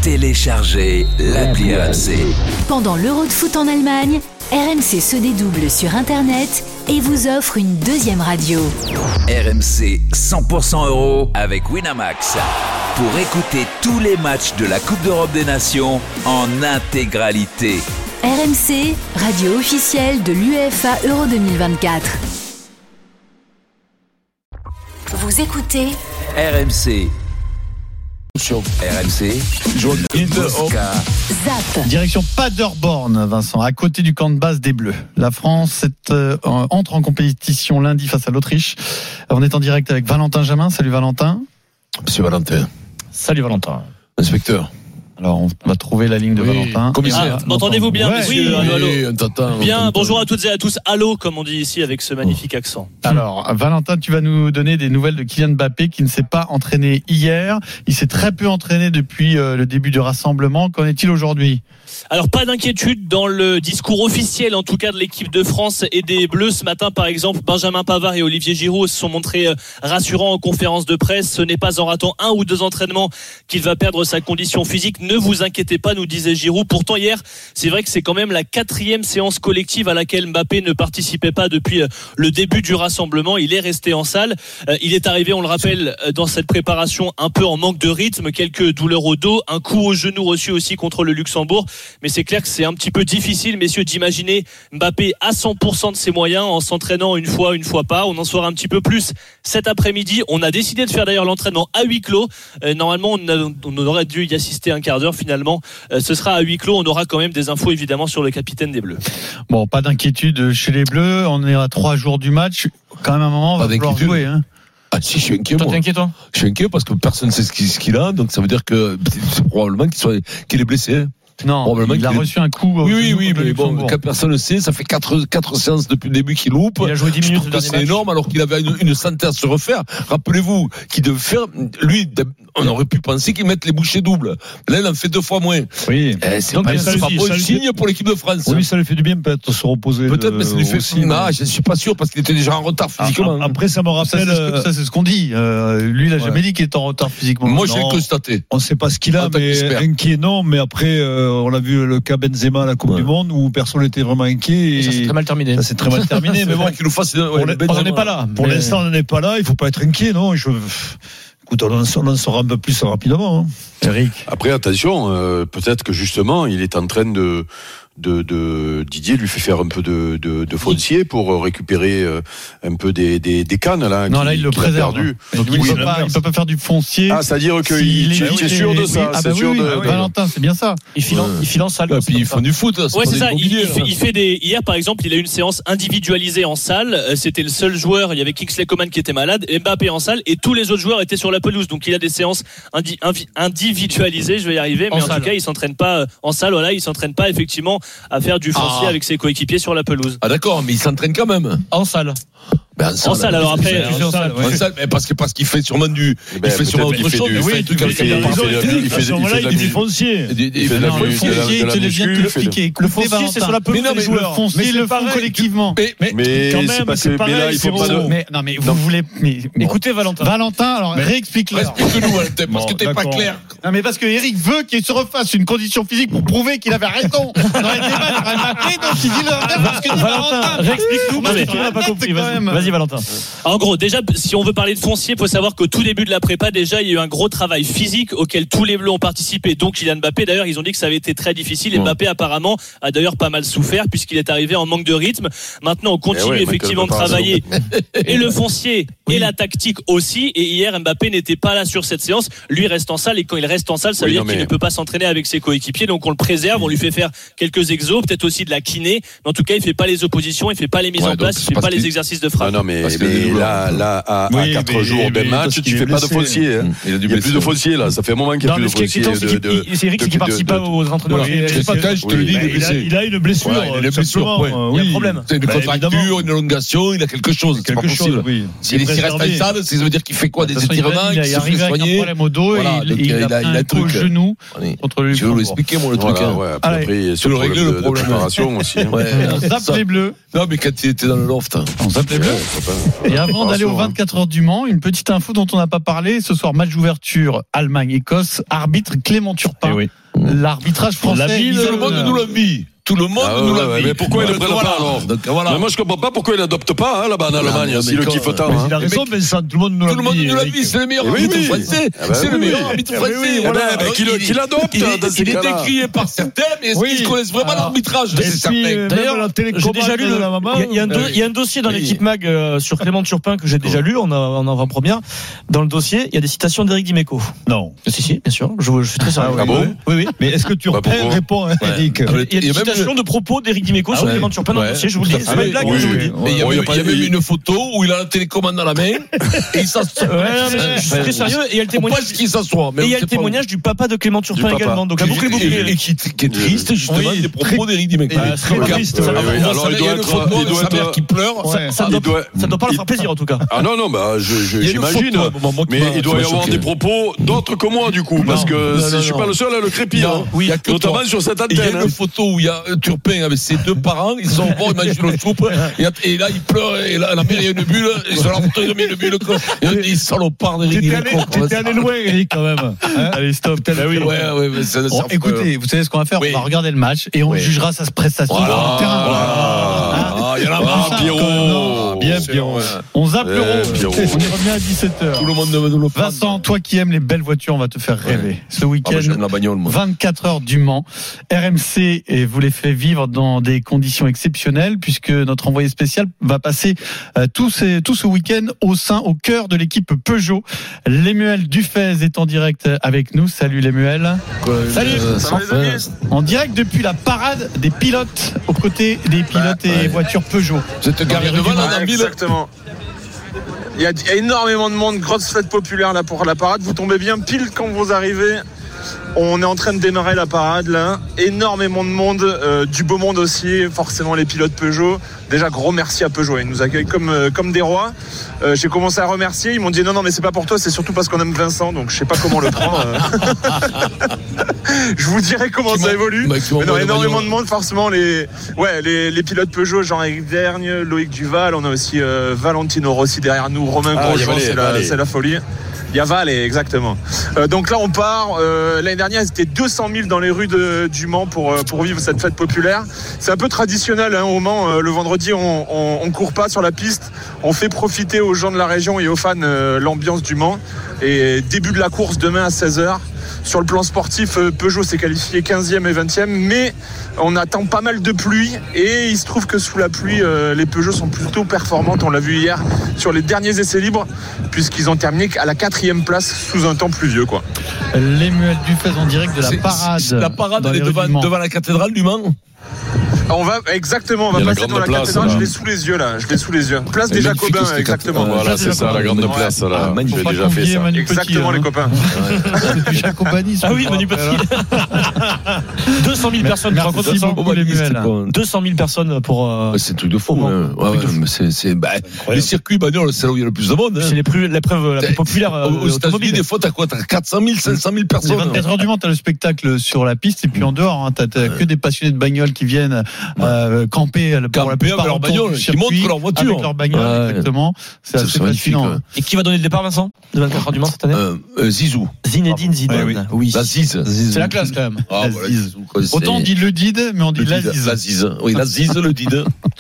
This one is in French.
Téléchargez l'appli RMC. Pendant l'Euro de foot en Allemagne, RMC se dédouble sur Internet et vous offre une deuxième radio. RMC 100% euro avec Winamax. Pour écouter tous les matchs de la Coupe d'Europe des Nations en intégralité. RMC, radio officielle de l'UEFA Euro 2024. Vous écoutez RMC. RMC. Zap. Direction Paderborn, Vincent, à côté du camp de base des Bleus. La France entre en compétition lundi face à l'Autriche. On est en direct avec Valentin Jamin. Salut Valentin. Monsieur Valentin. Salut Valentin. Inspecteur. Alors on va trouver la ligne de Valentin. Commissaire. M'entendez-vous bien, messieurs? Allô. Bien, bonjour à toutes et à tous. Allô, comme on dit ici avec ce magnifique accent. Alors, Valentin, tu vas nous donner des nouvelles de Kylian Mbappé qui ne s'est pas entraîné hier. Il s'est très peu entraîné depuis le début du rassemblement. Qu'en est-il aujourd'hui ? Alors, pas d'inquiétude dans le discours officiel, en tout cas de l'équipe de France et des Bleus. Ce matin, par exemple, Benjamin Pavard et Olivier Giroud se sont montrés rassurants en conférence de presse. Ce n'est pas en ratant 1 ou 2 entraînements qu'il va perdre sa condition physique. Ne vous inquiétez pas, nous disait Giroud. Pourtant, hier, c'est vrai que c'est quand même la 4e séance collective à laquelle Mbappé ne participait pas depuis le début du rassemblement. Il est resté en salle. Il est arrivé, on le rappelle, dans cette préparation un peu en manque de rythme. Quelques douleurs au dos, un coup au genou reçu aussi contre le Luxembourg. Mais c'est clair que c'est un petit peu difficile, messieurs, d'imaginer Mbappé à 100% de ses moyens en s'entraînant une fois pas. On en saura un petit peu plus cet après-midi. On a décidé de faire d'ailleurs l'entraînement à huis clos. Normalement, on aurait dû y assister un quart d'heure. Finalement, ce sera à huis clos. On aura quand même des infos évidemment sur le capitaine des Bleus. Bon, pas d'inquiétude chez les Bleus. On est à 3 jours du match. Quand même un moment, va falloir jouer. Hein. Ah si, je suis inquiet. Toi, t'es inquiet, toi ? Je suis inquiet parce que personne ne sait ce qu'il a. Donc ça veut dire que c'est probablement qu'il est blessé. Hein. Non, il a reçu un coup. Oui, mais bon, personne ne sait. Ça fait 4 séances depuis le début qu'il loupe. Il a joué 10 minutes. C'est énorme alors qu'il avait une santé à se refaire. Rappelez-vous qu'il devait faire. Lui, on aurait pu penser qu'il mette les bouchées doubles. Là, il en fait 2 fois moins. Oui. C'est pas bon signe pour l'équipe de France. Oui, ça lui fait du bien peut-être de se reposer. Peut-être, mais ça lui fait aussi. Non, je ne suis pas sûr parce qu'il était déjà en retard physiquement. Après, ça me rappelle. Ça, c'est ce qu'on dit. Lui, il n'a jamais dit qu'il était en retard physiquement. Moi, j'ai constaté. On ne sait pas ce qu'il a, mais inquiet, non. Mais après, on a vu le cas Benzema à la Coupe du Monde où personne n'était vraiment inquiet. Et ça s'est très mal terminé. Ça s'est très mal terminé, mais bon, qu'il nous fasse. On n'est pas là. Pour l'instant, on n'est pas là. Il ne faut pas être inquiet, non. Écoute, on en saura un peu plus rapidement. Hein. Eric. Après, attention, peut-être que justement, il est en train de Didier lui fait faire un peu de foncier pour récupérer un peu des cannes là. Non, là il le préserve. Donc il peut pas faire du foncier. Ah, c'est-à-dire que tu es sûr de ça. C'est sûr de Valentin, c'est bien ça. Il file en salle. Et puis ils font du foot. Ouais, c'est ça. Il fait des. Hier, par exemple, il a eu une séance individualisée en salle. C'était le seul joueur. Il y avait Kingsley Coman qui était malade, Mbappé en salle, et tous les autres joueurs étaient sur la pelouse. Donc il a des séances individualisées. Je vais y arriver, mais en tout cas, il s'entraîne pas en salle. Voilà, il s'entraîne pas effectivement à faire du foncier avec ses coéquipiers sur la pelouse. Ah d'accord, mais il s'entraîne quand même. En salle. En salle, alors après. En salle, mais parce qu'il fait sûrement il fait sûrement autre chose. Il fait du foncier. Le foncier, il te vient de l'expliquer. Le foncier, c'est sur la pelouse des joueurs. Le foncier, ils le font collectivement. Mais quand même, c'est pareil. Il faut pas de. Non, mais vous voulez. Écoutez, Valentin. Valentin, alors réexplique-le. Explique-nous, Valentin, parce que t'es pas clair. Non, mais parce que Eric veut qu'il se refasse une condition physique pour prouver qu'il avait raison. Dans les débats, il aurait appelé, donc il dit le revers parce que dit Valentin. Réexplique-nous, parce que tu n'as pas compris. Vas-y, Valentin. En gros, déjà, si on veut parler de foncier, il faut savoir qu'au tout début de la prépa, déjà, il y a eu un gros travail physique auquel tous les Bleus ont participé. Donc, Kylian Mbappé, d'ailleurs, ils ont dit que ça avait été très difficile. Et Mbappé, apparemment, a d'ailleurs pas mal souffert puisqu'il est arrivé en manque de rythme. Maintenant, on continue effectivement de travailler et le foncier et la tactique aussi. Et hier, Mbappé n'était pas là sur cette séance. Lui reste en salle et quand il reste en salle, ça veut dire qu'il ne peut pas s'entraîner avec ses coéquipiers. Donc, on le préserve, on lui fait faire quelques exos, peut-être aussi de la kiné. Mais en tout cas, il fait pas les oppositions, il fait pas les mises en place, il fait pas les exercices de frappe. Non, mais là, à 4 jours d'un match, tu fais pas de foncier. Il y a plus de foncier là. Ça fait un moment qu'il n'y a plus de foncier. C'est Eric qui participe pas aux entraînements. Je te le dis, il a une blessure. Il a un problème. C'est une contracture, une élongation, il a quelque chose. C'est pas possible. S'il reste en salle, ça veut dire qu'il fait quoi, des étirements, qu'il se fait soigner. Il a un problème au dos et il il a un un coup au truc. genou Allez. contre le Tu veux Luxembourg. l'expliquer, moi, le truc. Voilà, hein. ouais. Allez. Après, Tu veux régler le problème. préparation aussi. hein. Ouais. On zappe Ça- les Bleus. Non, mais quand il était dans le loft. hein. On zappe les Bleus. Et avant d'aller aux 24 heures du Mans, une petite info dont on n'a pas parlé. Ce soir, match d'ouverture Allemagne-Écosse. Arbitre Clément Turpin. Eh oui. L'arbitrage français. La ville, Isabelle Tout le monde Honneur. nous l'a mis. Tout le monde Ah nous ouais, l'a ouais, mis. mais pourquoi il ne Donc, prenne pas alors Donc voilà. Mais moi, je comprends pas pourquoi il n'adopte pas là-bas en Allemagne, mais si le quand- kiffe tant. Mais hein. il a raison, Vincent, tout le monde nous Tout le monde nous l'a Eric. mis, c'est le meilleur Eh oui, arbitre oui. français. Ah bah C'est le oui, meilleur oui. arbitre Eh oui, français. oui, Eh ben, Alors, qu'il adopte dans ces il est cas-là. décrié par certains, mais est-ce Oui. qu'ils connaissent vraiment Alors, l'arbitrage Et C'est puis, certain. d'ailleurs, la télécommande J'ai déjà lu de la maman. il y a un dossier dans Oui. l'équipe Mag sur Clément Turpin que j'ai déjà lu en avant-première. Dans le dossier, il y a des citations d'Éric Dimeco. Non. Si, bien sûr. Je suis très sérieux. Ah bon Oui. Mais est-ce que tu Bah, pourquoi réponds, Eric? Il y a Il y des a même citations de propos d'Éric Dimeco sur ouais. Clément Turpin dans le Ouais. dossier, je vous le dis. C'est Ah pas oui, une blague, oui, je vous le oui. dis. Mais il y a Bon, même- pas il y a même eu- une photo où il a la télécommande dans la main et il s'assoit. Je suis très sérieux. Et il y a le On témoignage. pense qu'il s'assoit. mais Et il y a on le sait pas témoignage du papa de Clément Turpin papa. également. Donc la boucle est où. bouclée. Et qui est triste justement Oui, des propos d'Éric Dimeco. très triste. Oui, oui. Alors, Alors, il il y doit a une être- photo il de doit sa mère être- qui pleure. Ça il ne doit- doit pas leur faire plaisir en tout cas. Ah non, non, bah, Il y a une j'imagine. photo, à un moment, moi, qui Mais m'a- il doit qui y m'a avoir choqué. des propos d'autres que moi, du coup, parce que non, je suis non. pas le seul à le crépir. Non, hein. oui, il y a que Notamment toi. sur cette Il y a antenne. une photo où il y a Turpin avec ses deux parents, ils sont au bord, ils mangent une soupe, et là, il pleure, et là, la mère, il y a une bulle, et sur la photo, ils ont mis une bulle, quoi. Et on dit, salopard d'Éric Dimeco. T'étais allé loin, Eric, quand même. Hein? Allez, stop. Ouais, mais ça Bon, écoutez, vous savez ce qu'on va faire? Oui. On va regarder le match et on Oui. jugera sa prestation sur le terrain. Ah, il y en a Ah, marre. Pierrot. Bien, Pierrot. On zappe l'euro. Pierrot. On y revient à 17h. Tout le monde nous le prend. Vincent, toi qui aimes les belles voitures, on va te faire rêver. Ce Ah, week-end, bah, j'aime la bagnole, moi. 24 heures du Mans. RMC vous les fait vivre dans des conditions exceptionnelles puisque notre envoyé spécial va passer tout ce week-end au cœur de l'équipe Peugeot. Lemuel Dufez est en direct avec nous. Salut Lemuel. Salut. En direct depuis la parade des pilotes aux côtés des pilotes et voitures Peugeot. Vous êtes garé devant la ville. Exactement. Il y a énormément de monde, grosse fête populaire là pour la parade. Vous tombez bien pile quand vous arrivez. On est en train de démarrer la parade là. Énormément de monde, du beau monde aussi, forcément les pilotes Peugeot. Déjà gros merci à Peugeot, ils nous accueillent comme des rois. J'ai commencé à remercier, ils m'ont dit non mais c'est pas pour toi, c'est surtout parce qu'on aime Vincent, donc je sais pas comment le prendre. Je vous dirai comment ça évolue. Bah, Mais non, énormément de monde, forcément les pilotes Peugeot, Jean-Éric Vergne, Loïc Duval, on a aussi Valentino Rossi derrière nous, Romain Ah, Grosjean, il y a Valet. c'est la folie. Il y a Valet, exactement. Donc là, on part. L'année dernière, c'était 200 000 dans les rues du Mans pour vivre cette fête populaire. C'est un peu traditionnel hein, au Mans. Le vendredi, on court pas sur la piste. On fait profiter aux gens de la région et aux fans l'ambiance du Mans. Et début de la course demain à 16h. Sur le plan sportif, Peugeot s'est qualifié 15e et 20e, mais on attend pas mal de pluie et il se trouve que sous la pluie, les Peugeot sont plutôt performantes. On l'a vu hier sur les derniers essais libres, puisqu'ils ont terminé à la 4e place sous un temps pluvieux, quoi. Lemuel Dufez en direct de la parade. La parade, dans elle est les rues du Mans. devant la cathédrale du Mans. On va exactement, on va Il y a la passer grande dans la place, cathédrale. là. Je l'ai sous les yeux là, place des magnifique, Jacobins, cette exactement. cathédrale. Voilà, c'est ça, la grande Ouais. place, là. Ah, magnifique. J'ai Faut pas déjà fait convier ça. Manu Petit, Exactement hein. les copains. Depuis Jacobani, Ah oui, Manu Petit. 200 000 personnes, tu te rends compte de Merci ça beaucoup Lemuel. 200 000 personnes pour. Ouais, c'est un truc de fou. Comment hein. Ouais, mais les circuits bagnoles, c'est là où il y a le plus de monde. hein. C'est l'épreuve la plus populaire Aux États-Unis, automobile. des fois, t'as quoi? T'as 400 000, 500 000 Les personnes. 24 heures du Mans, t'as le spectacle sur la piste et puis en dehors, hein, t'as que des passionnés de bagnoles qui viennent camper pour la Camper plupart avec leur autour bagnole, du qui circuit, montrent leur voiture. avec leur bagnole, Ouais. exactement. C'est assez magnifique. fascinant. Et qui va donner le départ, Vincent, de 24 heures du Mans cette année? Zizou. Zinedine Zidane. Oui. La Ziz. C'est la classe quand même. Ah, La voilà, Ziz. Zizou, quoi, Autant on c'est- dit le Did, mais on dit le la Did. Ziz. La Ziz. Oui, la Ziz, le Did.